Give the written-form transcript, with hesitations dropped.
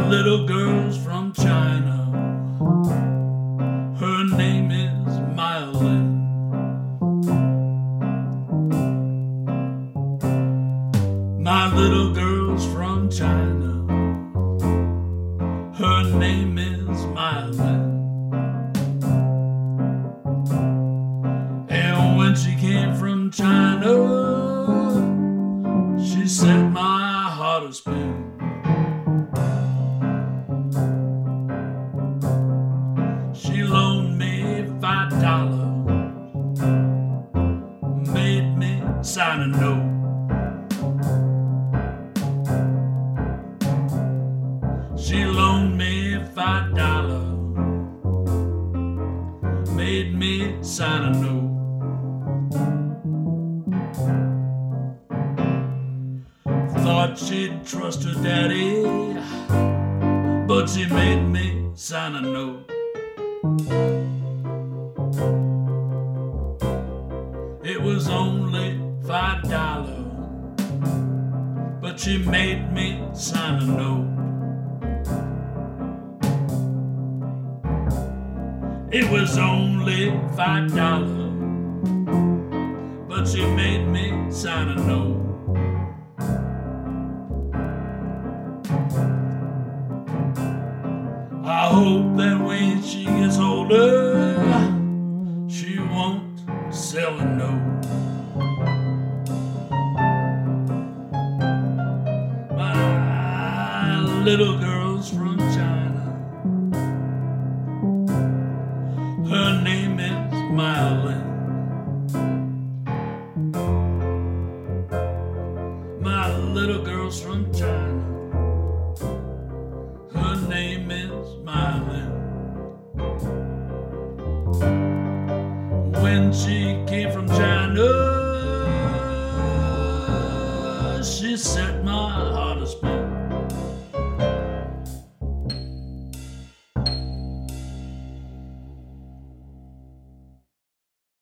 little girl's from China. Her name is Myelin. My little girl's from China. Her name is Myelin. And when she came from China, she set my heart a spin. She loaned me $5, made me sign a note. She loaned me $5, made me sign a note. Thought she'd trust her daddy, but she made me sign a note. It was only $5, but she made me sign a note. It was only $5, but she made me sign a note. I hope that when she gets older, she won't sell a note. My little girl's from China. Her name is Myelin. My little girl's from China. Her name is Myelin. When she came from China,